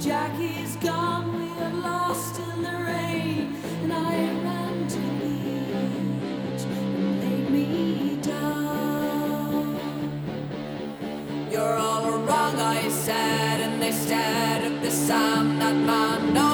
Jackie's gone, we are lost in the rain, and I ran to the beach and laid me down. You're all wrong, I said, and they stared at the sand that man. No,